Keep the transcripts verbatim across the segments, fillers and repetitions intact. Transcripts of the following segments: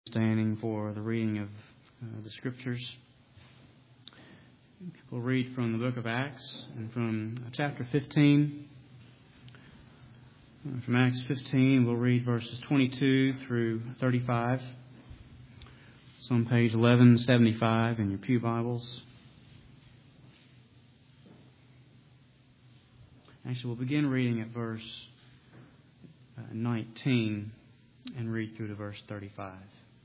Standing for the reading of uh, the Scriptures. We'll read from the book of Acts and from uh, chapter fifteen. Uh, from Acts fifteen, we'll read verses twenty-two through thirty-five. It's on page eleven seventy-five in your pew Bibles. Actually, we'll begin reading at verse uh, nineteen and read through to verse thirty-five.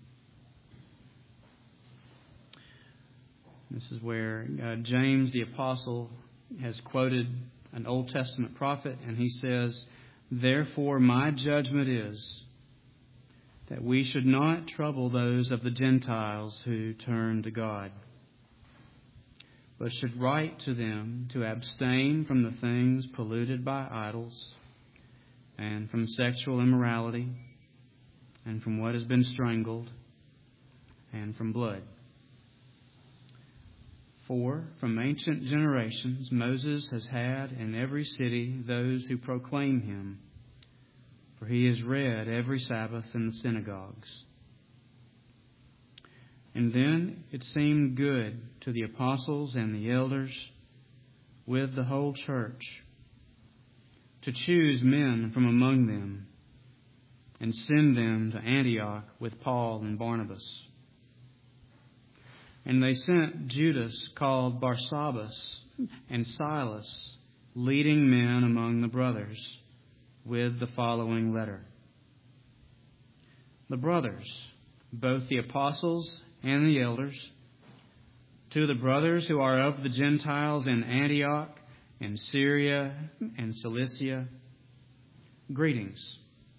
This is where uh, James the Apostle has quoted an Old Testament prophet, and he says, "Therefore my judgment is that we should not trouble those of the Gentiles who turn to God, but should write to them to abstain from the things polluted by idols, and from sexual immorality, and from what has been strangled, and from blood. For from ancient generations Moses has had in every city those who proclaim him, for he is read every Sabbath in the synagogues. And then it seemed good to the apostles and the elders with the whole church to choose men from among them and send them to Antioch with Paul and Barnabas. And they sent Judas, called Barsabbas, and Silas, leading men among the brothers, with the following letter. The brothers, both the apostles and the elders, to the brothers who are of the Gentiles in Antioch and Syria and Cilicia, greetings.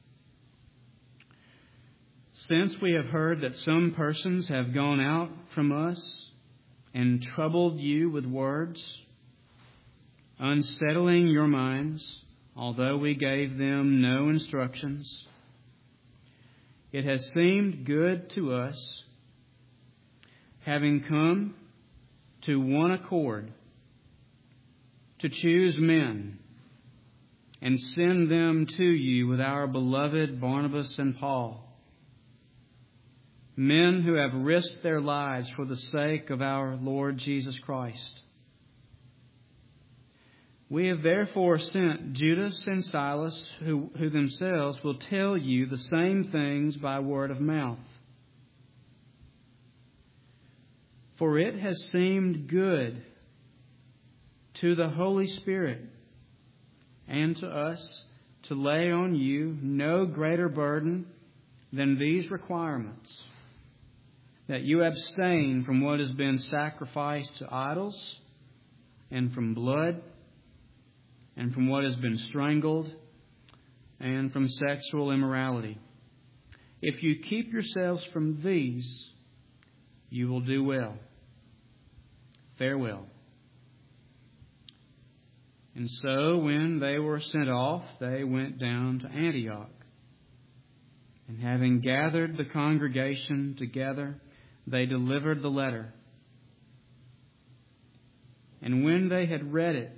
Since we have heard that some persons have gone out from us and troubled you with words, unsettling your minds, although we gave them no instructions, it has seemed good to us, having come to one accord, to choose men and send them to you with our beloved Barnabas and Paul, men who have risked their lives for the sake of our Lord Jesus Christ. We have therefore sent Judas and Silas, who, who themselves will tell you the same things by word of mouth. For it has seemed good to the Holy Spirit and to us to lay on you no greater burden than these requirements, that you abstain from what has been sacrificed to idols, and from blood, and from what has been strangled, and from sexual immorality. If you keep yourselves from these, you will do well. Farewell." And so when they were sent off, they went down to Antioch. And having gathered the congregation together, they delivered the letter. And when they had read it,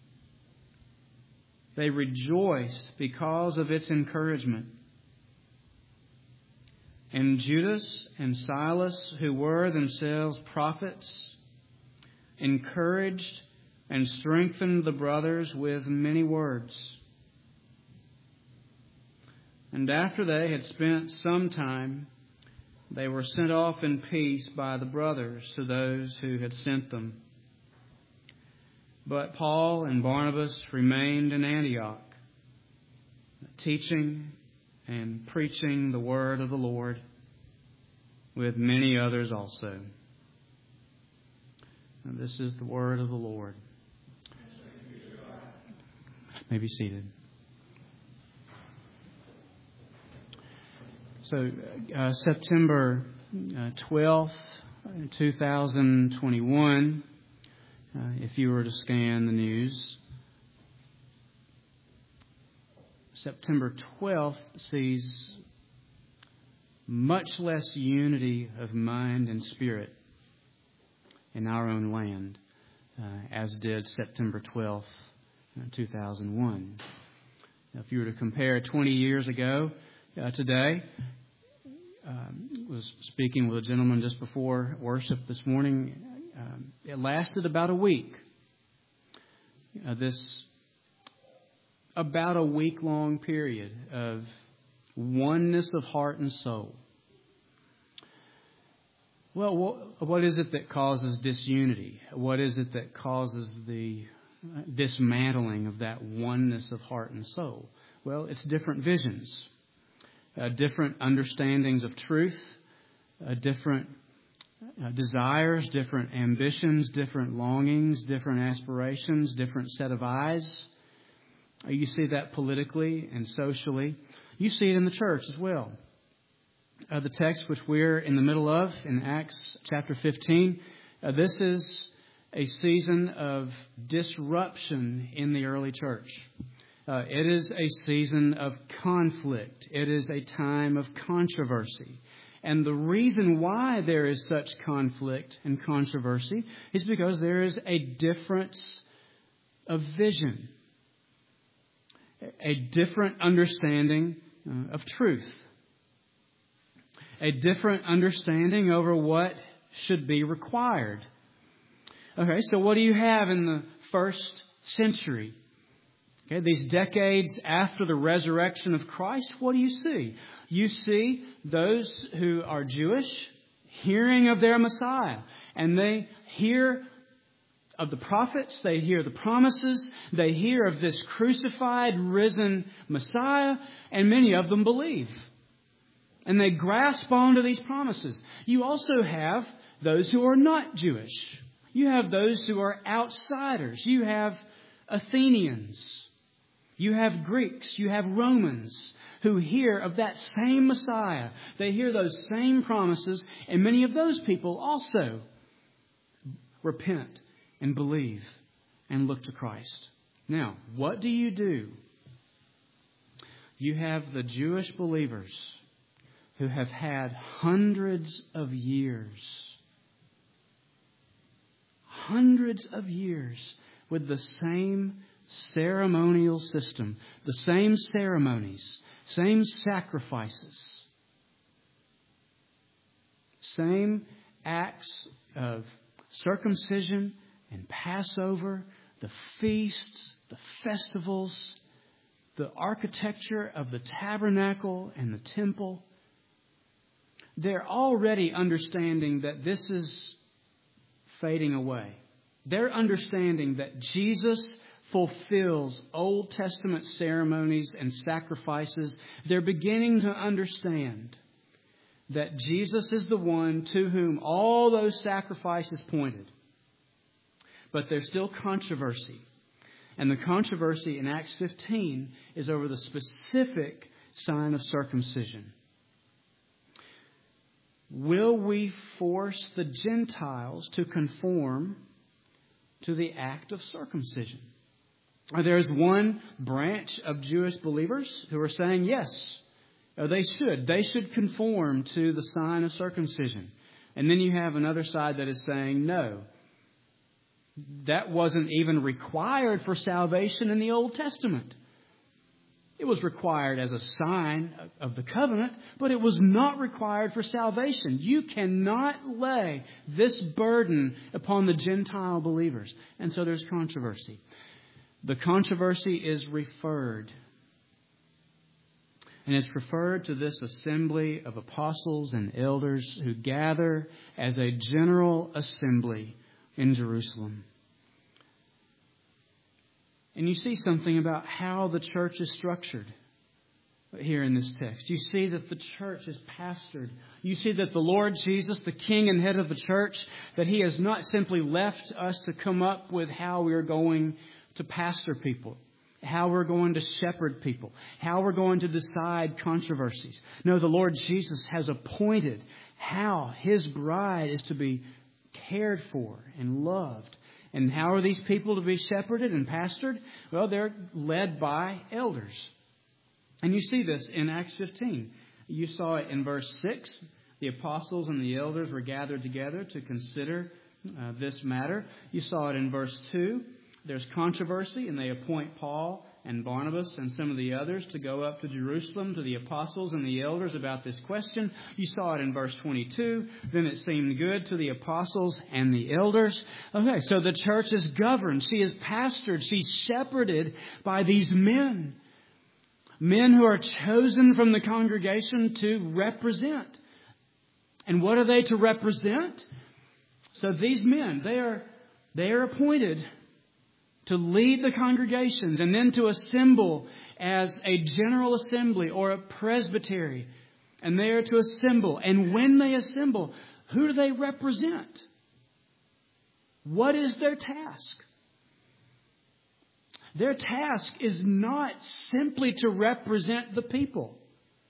they rejoiced because of its encouragement. And Judas and Silas, who were themselves prophets, encouraged and strengthened the brothers with many words. And after they had spent some time, they were sent off in peace by the brothers to those who had sent them. But Paul and Barnabas remained in Antioch, teaching and preaching the word of the Lord, with many others also. And this is the word of the Lord. You may be seated. So, uh, September uh, twelfth, two thousand twenty-one, uh, if you were to scan the news, September twelfth sees much less unity of mind and spirit in our own land, uh, as did September twelfth, two thousand one. Now, if you were to compare twenty years ago, uh, today, um, was was speaking with a gentleman just before worship this morning. Um, it lasted about a week. Uh, this about a week-long period of oneness of heart and soul. Well, what, what is it that causes disunity? What is it that causes the dismantling of that oneness of heart and soul? Well, it's different visions, uh, different understandings of truth, uh, different uh, desires, different ambitions, different longings, different aspirations, different set of eyes. Uh, you see that politically and socially. You see it in the church as well. Uh, the text which we're in the middle of in Acts chapter fifteen, uh, this is a season of disruption in the early church. Uh, it is a season of conflict. It is a time of controversy. And the reason why there is such conflict and controversy is because there is a difference of vision, a different understanding uh, of truth, a different understanding over what should be required. Okay, so what do you have in the first century? Okay, these decades after the resurrection of Christ, what do you see? You see those who are Jewish hearing of their Messiah. And they hear of the prophets, they hear the promises, they hear of this crucified, risen Messiah, and many of them believe. And they grasp onto these promises. You also have those who are not Jewish. You have those who are outsiders. You have Athenians. You have Greeks. You have Romans who hear of that same Messiah. They hear those same promises. And many of those people also repent and believe and look to Christ. Now, what do you do? You have the Jewish believers who have had hundreds of years, hundreds of years with the same ceremonial system, the same ceremonies, same sacrifices, same acts of circumcision and Passover, the feasts, the festivals, the architecture of the tabernacle and the temple. They're already understanding that this is fading away. They're understanding that Jesus fulfills Old Testament ceremonies and sacrifices. They're beginning to understand that Jesus is the one to whom all those sacrifices pointed. But there's still controversy. And the controversy in Acts fifteen is over the specific sign of circumcision. Will we force the Gentiles to conform to the act of circumcision? There's one branch of Jewish believers who are saying, yes, they should. They should conform to the sign of circumcision. And then you have another side that is saying, no, that wasn't even required for salvation in the Old Testament. It was required as a sign of the covenant, but it was not required for salvation. You cannot lay this burden upon the Gentile believers. And so there's controversy. The controversy is referred. And it's referred to this assembly of apostles and elders who gather as a general assembly in Jerusalem. And you see something about how the church is structured here in this text. You see that the church is pastored. You see that the Lord Jesus, the King and head of the church, that He has not simply left us to come up with how we are going to pastor people, how we're going to shepherd people, how we're going to decide controversies. No, the Lord Jesus has appointed how His bride is to be cared for and loved. And how are these people to be shepherded and pastored? Well, they're led by elders. And you see this in Acts fifteen. You saw it in verse six. The apostles and the elders were gathered together to consider uh, this matter. You saw it in verse two. There's controversy, and they appoint Paul and Barnabas and some of the others to go up to Jerusalem to the apostles and the elders about this question. You saw it in verse twenty-two. Then it seemed good to the apostles and the elders. Okay, so the church is governed. She is pastored. She's shepherded by these men. Men who are chosen from the congregation to represent. And what are they to represent? So these men, they are, they are appointed to lead the congregations and then to assemble as a general assembly or a presbytery. And they are to assemble. And when they assemble, who do they represent? What is their task? Their task is not simply to represent the people.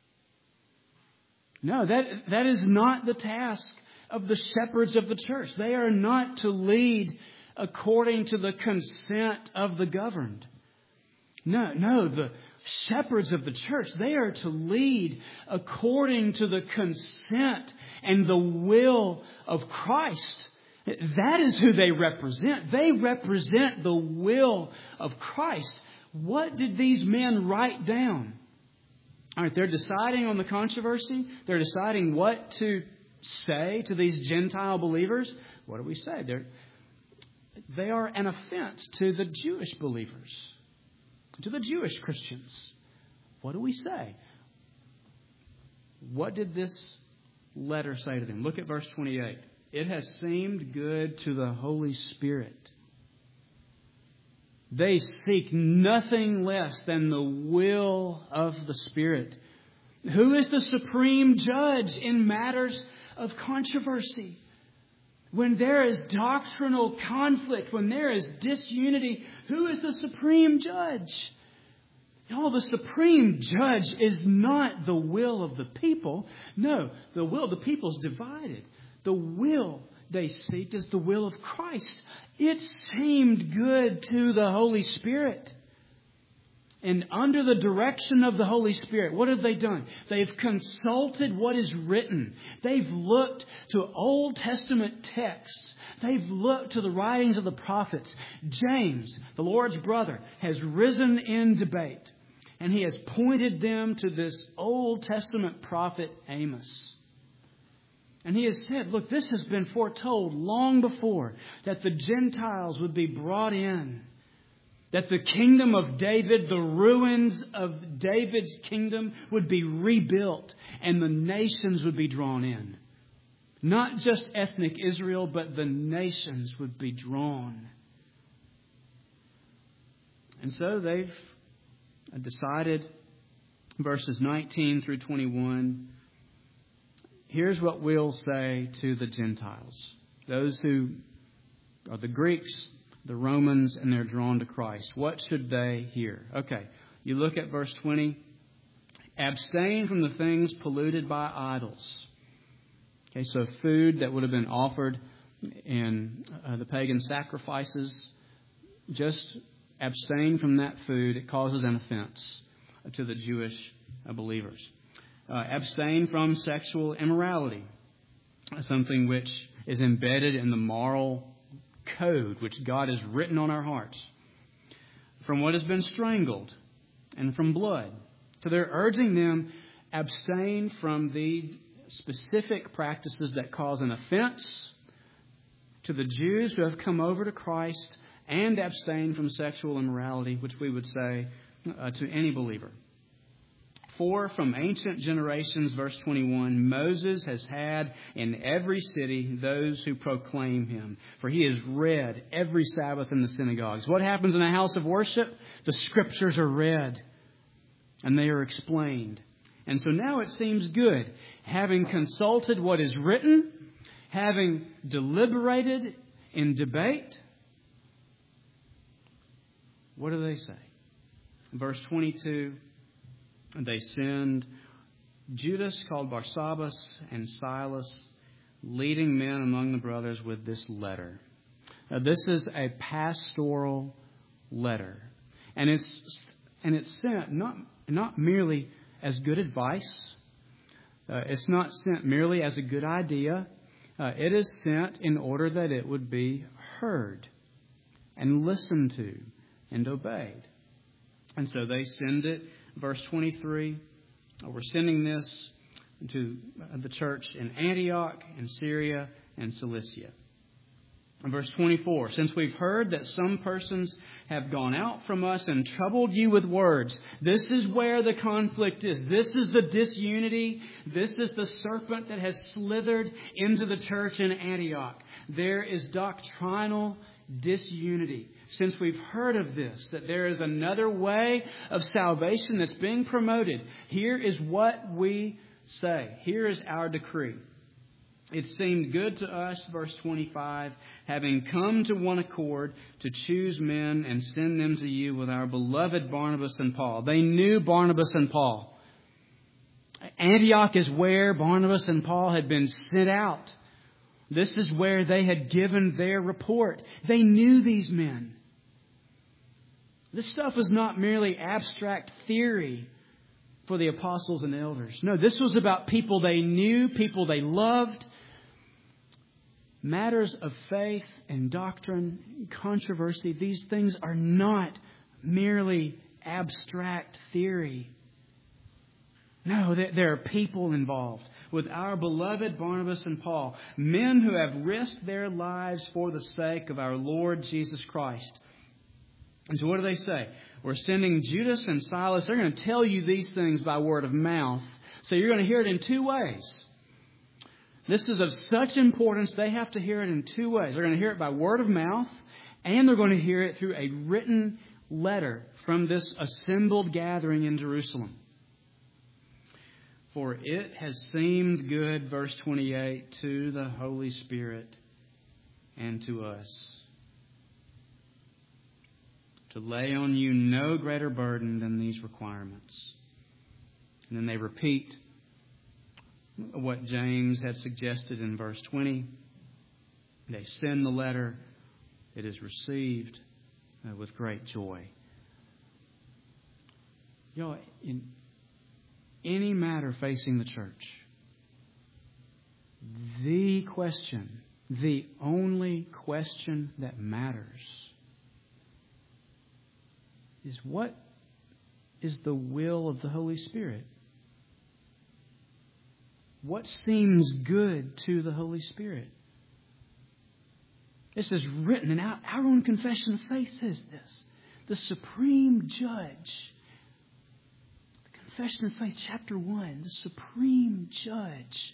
No, that, that is not the task of the shepherds of the church. They are not to lead according to the consent of the governed. No, no, the shepherds of the church, they are to lead according to the consent and the will of Christ. That is who they represent. They represent the will of Christ. What did these men write down? All right, they're deciding on the controversy. They're deciding what to say to these Gentile believers. What do we say? They're, they are an offense to the Jewish believers, to the Jewish Christians. What do we say? What did this letter say to them? Look at verse twenty-eight. It has seemed good to the Holy Spirit. They seek nothing less than the will of the Spirit. Who is the supreme judge in matters of controversy? When there is doctrinal conflict, when there is disunity, who is the supreme judge? No, the supreme judge is not the will of the people. No, the will of the people is divided. The will they seek is the will of Christ. It seemed good to the Holy Spirit. And under the direction of the Holy Spirit, what have they done? They've consulted what is written. They've looked to Old Testament texts. They've looked to the writings of the prophets. James, the Lord's brother, has risen in debate. And he has pointed them to this Old Testament prophet Amos. And he has said, look, this has been foretold long before, that the Gentiles would be brought in. That the kingdom of David, the ruins of David's kingdom would be rebuilt and the nations would be drawn in. Not just ethnic Israel, but the nations would be drawn. And so they've decided, verses nineteen through twenty-one, here's what we'll say to the Gentiles. Those who are the Greeks, the Romans, and they're drawn to Christ. What should they hear? Okay, you look at verse twenty. Abstain from the things polluted by idols. Okay, so food that would have been offered in uh, the pagan sacrifices, just abstain from that food. It causes an offense to the Jewish uh, believers. Uh, abstain from sexual immorality, something which is embedded in the moral code which God has written on our hearts. From what has been strangled and from blood. So they're urging them, abstain from these specific practices that cause an offense to the Jews who have come over to Christ, and abstain from sexual immorality, which we would say uh, to any believer. For from ancient generations, verse twenty-one, Moses has had in every city those who proclaim him. For he is read every Sabbath in the synagogues. What happens in a house of worship? The scriptures are read and they are explained. And so now it seems good, having consulted what is written, having deliberated in debate. What do they say? Verse twenty-two. They send Judas, called Barsabbas, and Silas, leading men among the brothers, with this letter. Now, this is a pastoral letter. And it's and it's sent not, not merely as good advice. Uh, it's not sent merely as a good idea. Uh, it is sent in order that it would be heard and listened to and obeyed. And so they send it. Verse twenty-three, we're sending this to the church in Antioch, in Syria, and Cilicia. In verse twenty-four, since we've heard that some persons have gone out from us and troubled you with words, this is where the conflict is. This is the disunity. This is the serpent that has slithered into the church in Antioch. There is doctrinal disunity. Since we've heard of this, that there is another way of salvation that's being promoted, here is what we say. Here is our decree. It seemed good to us, verse twenty-five, having come to one accord to choose men and send them to you with our beloved Barnabas and Paul. They knew Barnabas and Paul. Antioch is where Barnabas and Paul had been sent out. This is where they had given their report. They knew these men. This stuff was not merely abstract theory for the apostles and elders. No, this was about people they knew, people they loved. Matters of faith and doctrine, controversy, these things are not merely abstract theory. No, there are people involved. With our beloved Barnabas and Paul, men who have risked their lives for the sake of our Lord Jesus Christ. And so what do they say? We're sending Judas and Silas. They're going to tell you these things by word of mouth. So you're going to hear it in two ways. This is of such importance, they have to hear it in two ways. They're going to hear it by word of mouth, and they're going to hear it through a written letter from this assembled gathering in Jerusalem. For it has seemed good, verse twenty-eight, to the Holy Spirit and to us, to lay on you no greater burden than these requirements. And then they repeat what James had suggested in verse twenty. They send the letter. It is received uh, with great joy. You know, in any matter facing the church, the question, the only question that matters is what is the will of the Holy Spirit? What seems good to the Holy Spirit? This is written, and our, our own confession of faith says this. The supreme judge. The Confession of Faith, chapter one. The supreme judge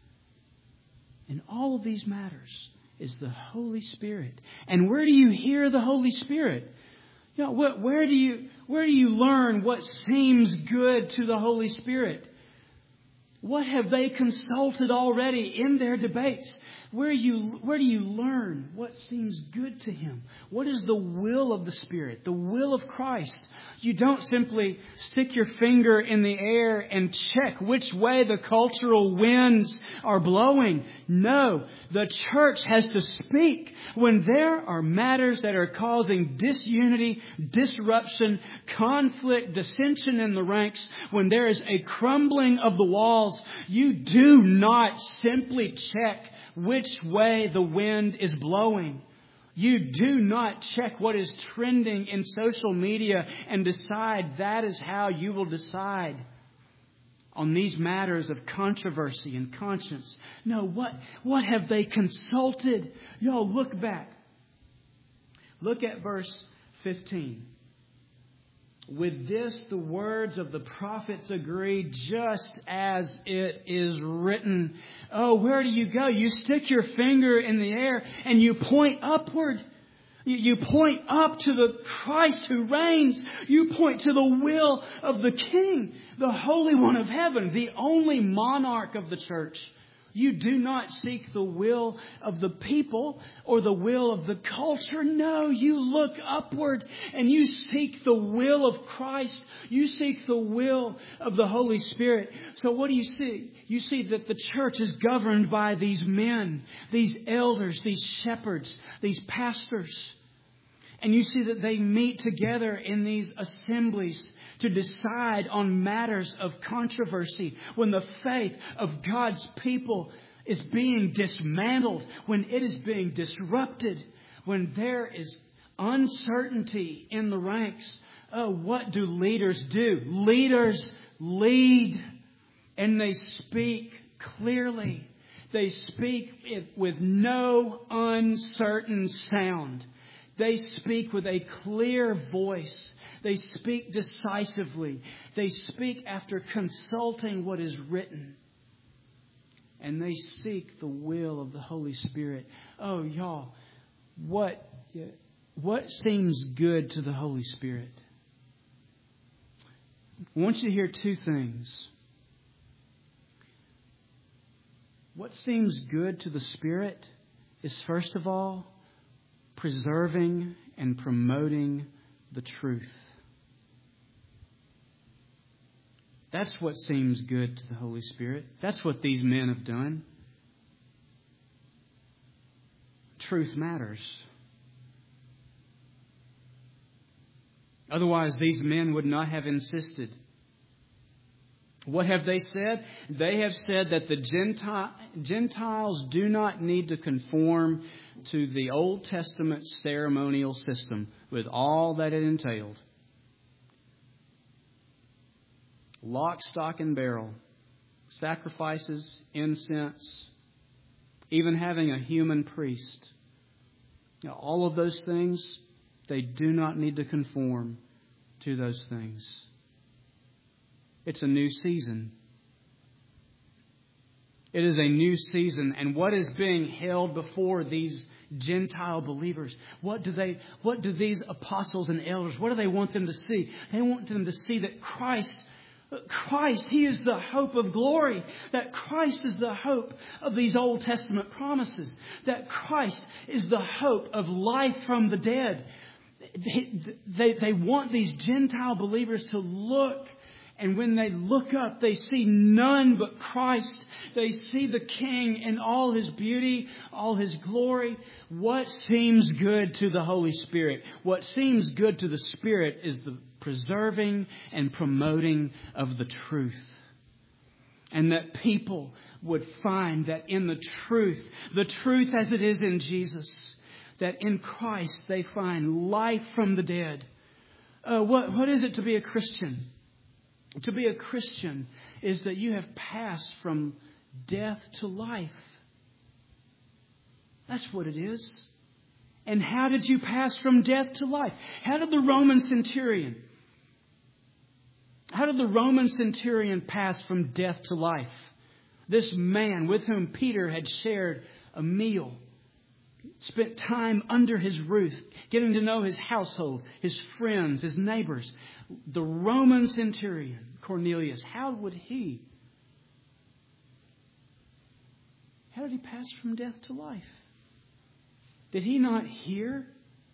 in all of these matters is the Holy Spirit. And where do you hear the Holy Spirit? You know, where, where do you where do you learn what seems good to the Holy Spirit? What have they consulted already in their debates? Where you where do you learn what seems good to Him? What is the will of the Spirit, the will of Christ? You don't simply stick your finger in the air and check which way the cultural winds are blowing. No, the church has to speak when there are matters that are causing disunity, disruption, conflict, dissension in the ranks. When there is a crumbling of the walls, you do not simply check which way the wind is blowing. You do not check what is trending in social media and decide that is how you will decide on these matters of controversy and conscience. No, what, what have they consulted? Y'all look back. Look at verse fifteen. With this, the words of the prophets agree, just as it is written. Oh, where do you go? You stick your finger in the air and you point upward. You point up to the Christ who reigns. You point to the will of the King, the Holy One of Heaven, the only monarch of the church. You do not seek the will of the people or the will of the culture. No, you look upward and you seek the will of Christ. You seek the will of the Holy Spirit. So what do you see? You see that the church is governed by these men, these elders, these shepherds, these pastors. And you see that they meet together in these assemblies to decide on matters of controversy. When the faith of God's people is being dismantled, when it is being disrupted, when there is uncertainty in the ranks, Oh, what do leaders do? Leaders lead and they speak clearly. They speak with no uncertain sound. They speak with a clear voice. They speak decisively. They speak after consulting what is written. And they seek the will of the Holy Spirit. Oh, y'all, what, what seems good to the Holy Spirit? I want you to hear two things. What seems good to the Spirit is, first of all, preserving and promoting the truth. That's what seems good to the Holy Spirit. That's what these men have done. Truth matters. Otherwise, these men would not have insisted. What have they said? They have said that the Gentile, Gentiles do not need to conform to the Old Testament ceremonial system with all that it entailed. Lock, stock, and barrel. Sacrifices, incense, even having a human priest. Now, all of those things, they do not need to conform to those things. It's a new season. It is a new season. And what is being held before these Gentile believers? What do they, what do these apostles and elders, what do they want them to see? They want them to see that Christ, Christ, He is the hope of glory. That Christ is the hope of these Old Testament promises. That Christ is the hope of life from the dead. They, they, they want these Gentile believers to look. And when they look up, they see none but Christ. They see the King in all His beauty, all His glory. What seems good to the Holy Spirit? What seems good to the Spirit is the preserving and promoting of the truth. And that people would find that in the truth, the truth as it is in Jesus, that in Christ they find life from the dead. Uh, what, what is it to be a Christian? To be a Christian is that you have passed from death to life. That's what it is. And how did you pass from death to life? How did the Roman centurion, how did the Roman centurion pass from death to life? This man with whom Peter had shared a meal, spent time under his roof, getting to know his household, his friends, his neighbors. The Roman centurion, Cornelius, how would he, how did he pass from death to life? Did he not hear?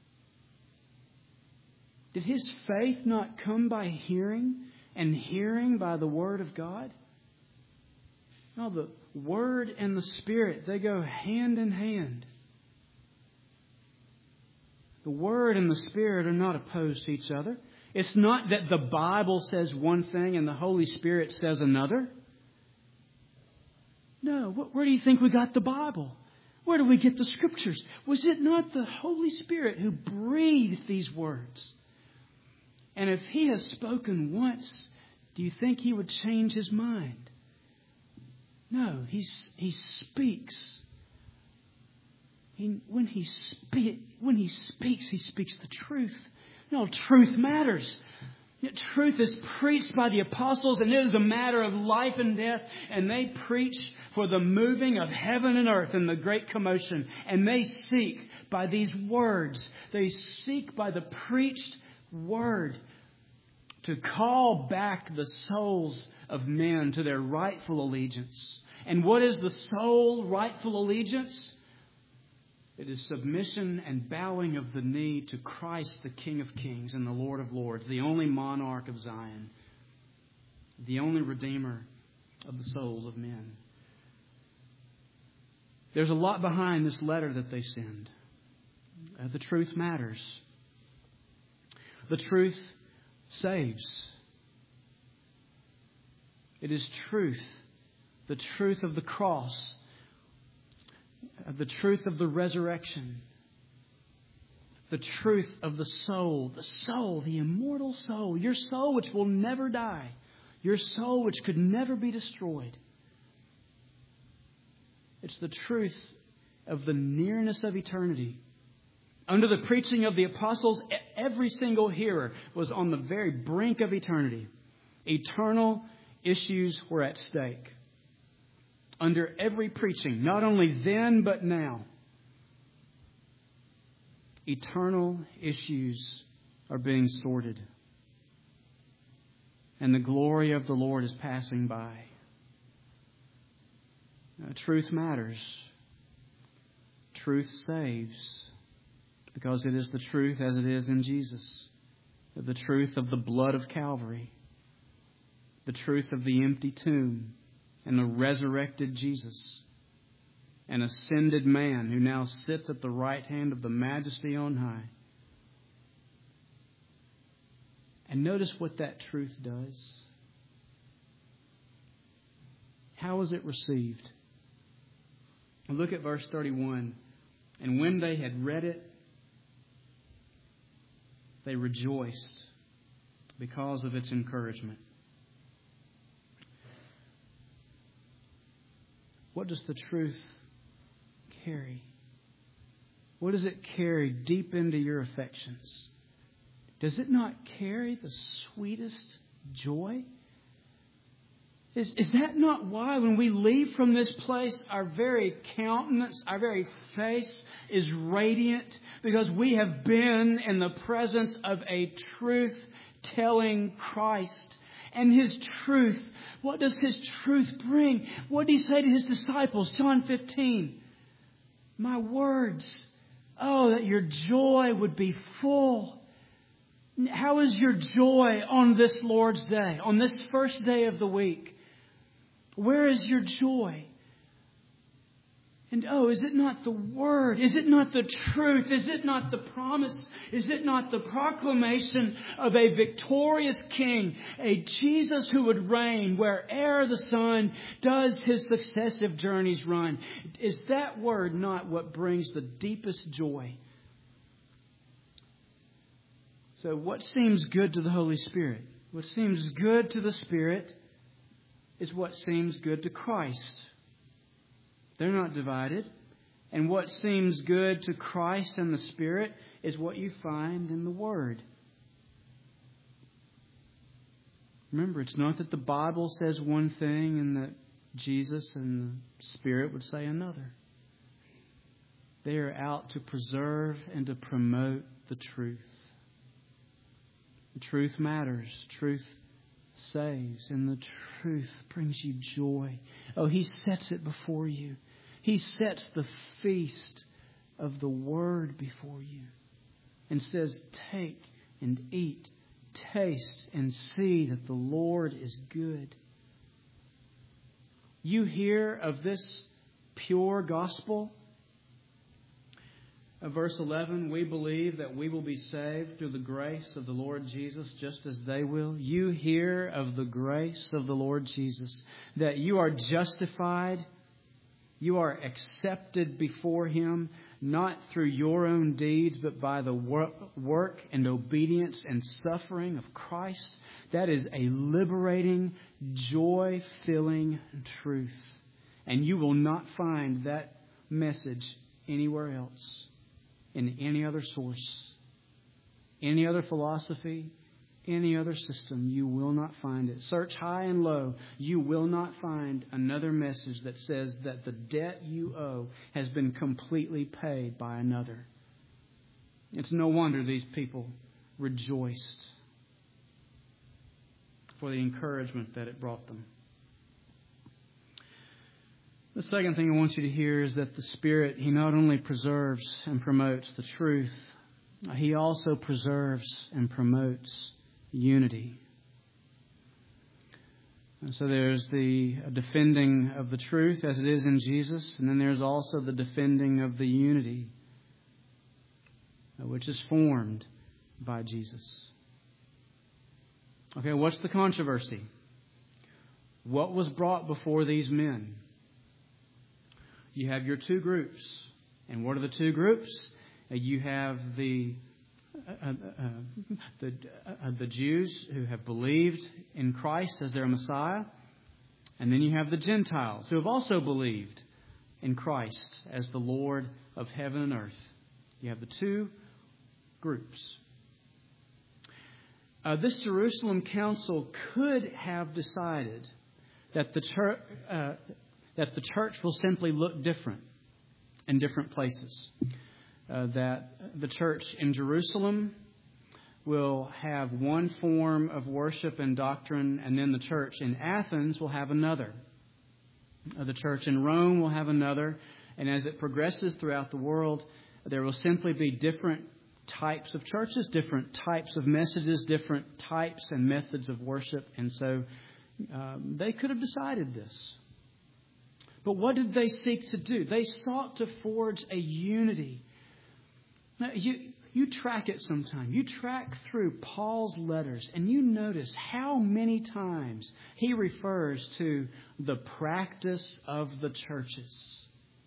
Did his faith not come by hearing, and hearing by the Word of God? No, the Word and the Spirit, they go hand in hand. The Word and the Spirit are not opposed to each other. It's not that the Bible says one thing and the Holy Spirit says another. No, where do you think we got the Bible? Where do we get the Scriptures? Was it not the Holy Spirit who breathed these words? And if He has spoken once, do you think He would change His mind? No, He, he speaks. He, when, he speak, when He speaks, He speaks the truth. No, truth matters. Truth is preached by the apostles, and it is a matter of life and death. And they preach for the moving of heaven and earth in the great commotion. And they seek by these words, they seek by the preached word to call back the souls of men to their rightful allegiance. And what is the sole rightful allegiance? It is submission and bowing of the knee to Christ, the King of Kings and the Lord of Lords, the only monarch of Zion, the only Redeemer of the souls of men. There's a lot behind this letter that they send. Uh, the truth matters. The truth saves. It is truth, the truth of the cross, the truth of the resurrection, the truth of the soul, the soul, the immortal soul, your soul which will never die, your soul which could never be destroyed. It's the truth of the nearness of eternity. Under the preaching of the apostles, every single hearer was on the very brink of eternity. Eternal issues were at stake. Under every preaching, not only then but now, eternal issues are being sorted. And the glory of the Lord is passing by. Now, truth matters. Truth saves. Because it is the truth as it is in Jesus. The truth of the blood of Calvary. The truth of the empty tomb. And the resurrected Jesus. An ascended man who now sits at the right hand of the Majesty on high. And notice what that truth does. How is it received? Look at verse thirty-one. And when they had read it, they rejoiced because of its encouragement. What does the truth carry? What does it carry deep into your affections? Does it not carry the sweetest joy? Is, is that not why when we leave from this place, our very countenance, our very face is radiant? Because we have been in the presence of a truth-telling Christ. And His truth, what does His truth bring? What did He say to His disciples? John fifteen. My words, oh, that your joy would be full. How is your joy on this Lord's Day, on this first day of the week? Where is your joy? And oh, is it not the Word? Is it not the truth? Is it not the promise? Is it not the proclamation of a victorious King, a Jesus who would reign where'er the sun does His successive journeys run? Is that Word not what brings the deepest joy? So what seems good to the Holy Spirit? What seems good to the Spirit is what seems good to Christ. They're not divided. And what seems good to Christ and the Spirit is what you find in the Word. Remember, it's not that the Bible says one thing and that Jesus and the Spirit would say another. They are out to preserve and to promote the truth. The truth matters. Truth saves. And the truth brings you joy. Oh, He sets it before you. He sets the feast of the Word before you and says, take and eat, taste and see that the Lord is good. You hear of this pure gospel? Uh, verse eleven, we believe that we will be saved through the grace of the Lord Jesus just as they will. You hear of the grace of the Lord Jesus, that you are justified, you are accepted before Him, not through your own deeds, but by the work and obedience and suffering of Christ. That is a liberating, joy-filling truth. And you will not find that message anywhere else, in any other source, any other philosophy, any other system. You will not find it. Search high and low. You will not find another message that says that the debt you owe has been completely paid by another. It's no wonder these people rejoiced for the encouragement that it brought them. The second thing I want you to hear is that the Spirit, He not only preserves and promotes the truth, He also preserves and promotes unity. And so there's the defending of the truth as it is in Jesus, and then there's also the defending of the unity, which is formed by Jesus. Okay, what's the controversy? What was brought before these men? You have your two groups. And what are the two groups? Uh, you have the uh, uh, the uh, the Jews who have believed in Christ as their Messiah, and then you have the Gentiles who have also believed in Christ as the Lord of heaven and earth. You have the two groups. Uh, this Jerusalem council could have decided that the church uh, that the church will simply look different in different places. Uh, that the church in Jerusalem will have one form of worship and doctrine, and then the church in Athens will have another. Uh, the church in Rome will have another, and as it progresses throughout the world, there will simply be different types of churches, different types of messages, different types and methods of worship, and so um, they could have decided this. But what did they seek to do? They sought to forge a unity. Now, you, you track it sometime. You track through Paul's letters and you notice how many times he refers to the practice of the churches.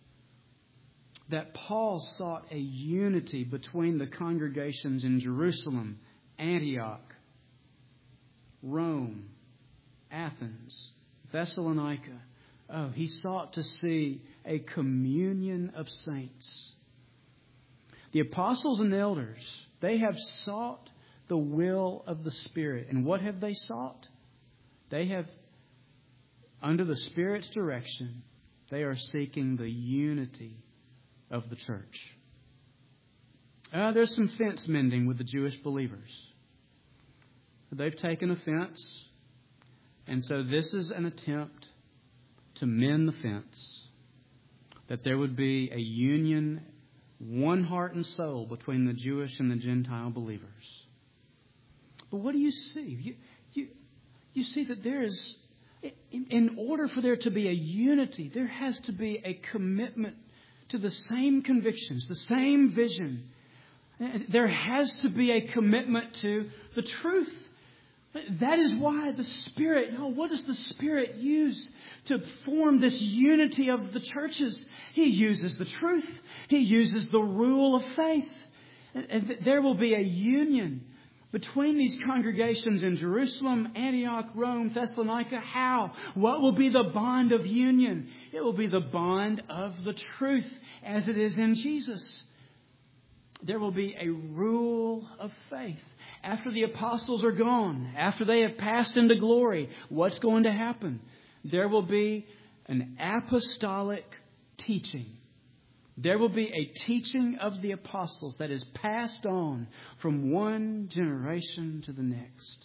That Paul sought a unity between the congregations in Jerusalem, Antioch, Rome, Athens, Thessalonica. Oh, he sought to see a communion of saints. The apostles and elders, they have sought the will of the Spirit. And what have they sought? They have, under the Spirit's direction, they are seeking the unity of the church. Uh, there's some fence mending with the Jewish believers. They've taken offense. And so this is an attempt to mend the fence, that there would be a union, one heart and soul between the Jewish and the Gentile believers. But what do you see? You, you, you see that there is, in, in order for there to be a unity, there has to be a commitment to the same convictions, the same vision. There has to be a commitment to the truth. That is why the Spirit, you know, what does the Spirit use to form this unity of the churches? He uses the truth. He uses the rule of faith. And there will be a union between these congregations in Jerusalem, Antioch, Rome, Thessalonica. How? What will be the bond of union? It will be the bond of the truth as it is in Jesus. There will be a rule of faith. After the apostles are gone, after they have passed into glory, what's going to happen? There will be an apostolic teaching. There will be a teaching of the apostles that is passed on from one generation to the next.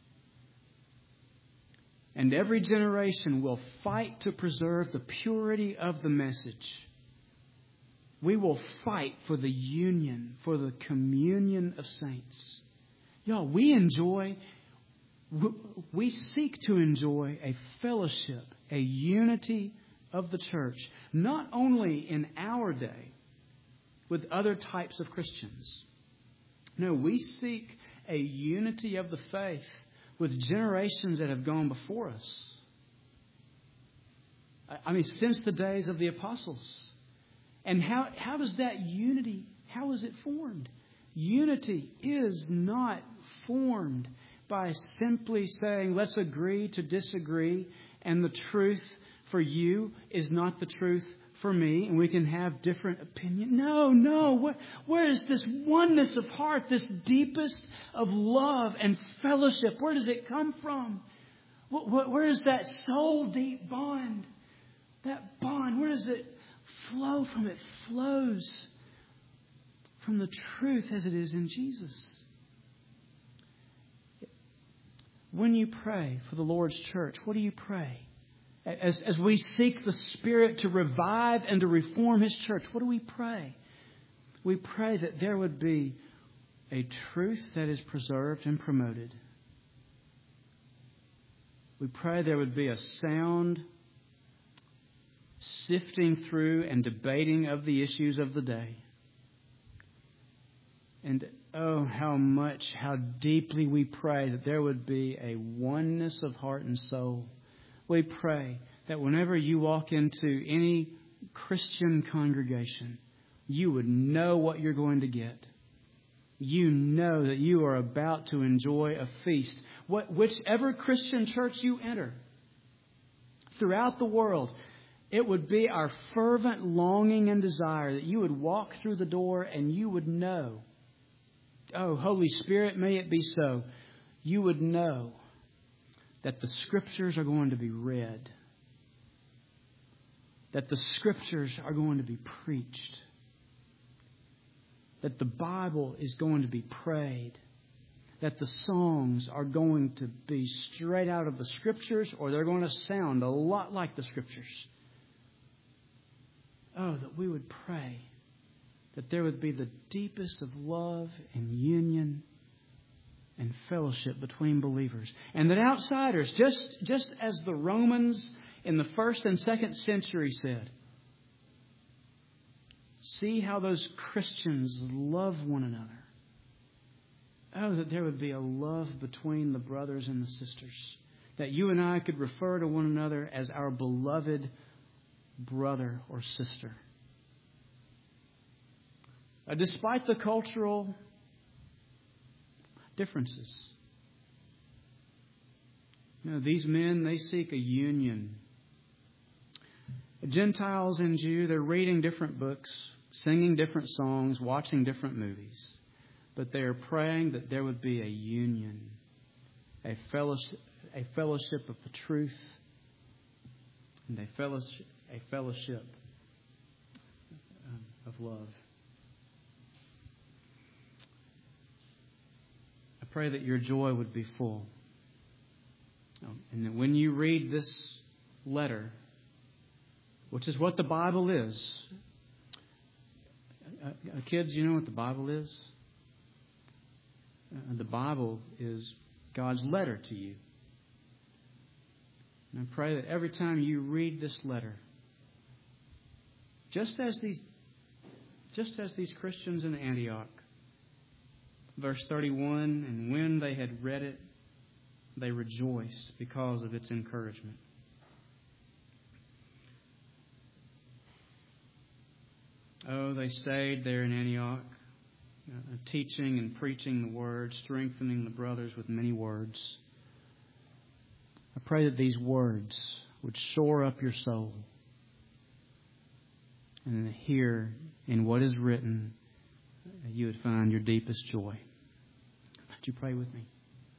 And every generation will fight to preserve the purity of the message. We will fight for the union, for the communion of saints. Y'all, we enjoy, we seek to enjoy a fellowship, a unity of the church, not only in our day with other types of Christians. No, we seek a unity of the faith with generations that have gone before us. I mean, since the days of the apostles. And how, how does that unity, how is it formed? Unity is not formed by simply saying, let's agree to disagree, and the truth for you is not the truth for me, and we can have different opinions. No, no. Where, where is this oneness of heart, this deepest of love and fellowship? Where does it come from? Where, where is that soul deep bond? That bond, where does it flow from? It flows from the truth as it is in Jesus. When you pray for the Lord's church, what do you pray? As, as we seek the Spirit to revive and to reform His church, what do we pray? We pray that there would be a truth that is preserved and promoted. We pray there would be a sound sifting through and debating of the issues of the day. And oh, how much, how deeply we pray that there would be a oneness of heart and soul. We pray that whenever you walk into any Christian congregation, you would know what you're going to get. You know that you are about to enjoy a feast. What, whichever Christian church you enter throughout the world, it would be our fervent longing and desire that you would walk through the door and you would know, oh, Holy Spirit, may it be so. You would know that the Scriptures are going to be read, that the Scriptures are going to be preached, that the Bible is going to be prayed, that the songs are going to be straight out of the Scriptures, or they're going to sound a lot like the Scriptures. Oh, that we would pray that there would be the deepest of love and union and fellowship between believers. And that outsiders, just, just as the Romans in the first and second century said, see how those Christians love one another. Oh, that there would be a love between the brothers and the sisters. That you and I could refer to one another as our beloved brother or sister. Uh, despite the cultural differences. You know, these men, they seek a union. Gentiles and Jew, they're reading different books, singing different songs, watching different movies. But they are praying that there would be a union, a fellowship, a fellowship of the truth, and a fellowship, a fellowship of love. I pray that your joy would be full. And that when you read this letter, which is what the Bible is. Uh, uh, kids, you know what the Bible is? Uh, the Bible is God's letter to you. And I pray that every time you read this letter, just as these, just as these Christians in Antioch, verse thirty-one, and when they had read it, they rejoiced because of its encouragement. Oh, they stayed there in Antioch, uh, teaching and preaching the Word, strengthening the brothers with many words. I pray that these words would shore up your soul. And that here, in what is written, you would find your deepest joy. Would you pray with me?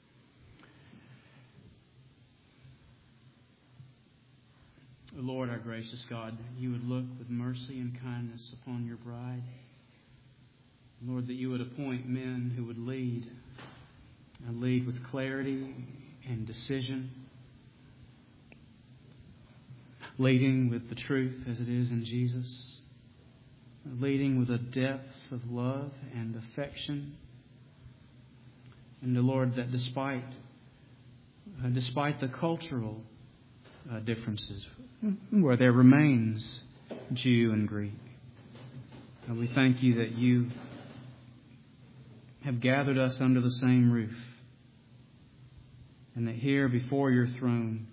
Lord, our gracious God, you would look with mercy and kindness upon your bride. Lord, that you would appoint men who would lead, and lead with clarity and decision, leading with the truth as it is in Jesus, leading with a depth of love and affection. And the Lord, that despite, uh, despite the cultural uh, differences, where there remains Jew and Greek. And we thank you that you have gathered us under the same roof. And that here before your throne,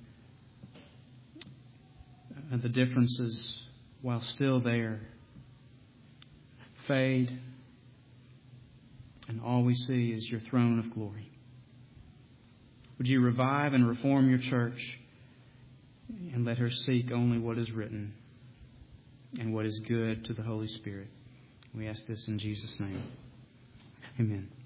uh, the differences, while still there, fade. And all we see is your throne of glory. Would you revive and reform your church? And let her seek only what is written and what is good to the Holy Spirit. We ask this in Jesus' name. Amen.